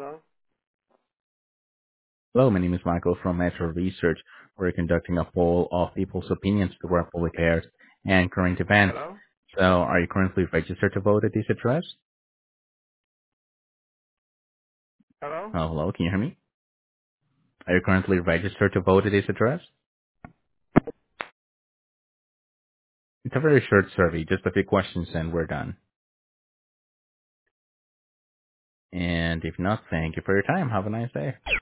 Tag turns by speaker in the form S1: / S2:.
S1: Hello?
S2: Hello, my name is Michael from Metro Research. We're conducting a poll of people's opinions toward public affairs and current events.
S1: Hello?
S2: So, are you currently registered to vote at this address?
S1: Hello?
S2: Oh, hello, can you hear me? Are you currently registered to vote at this address? It's a very short survey, just a few questions and we're done. And if not, thank you for your time. Have a nice day.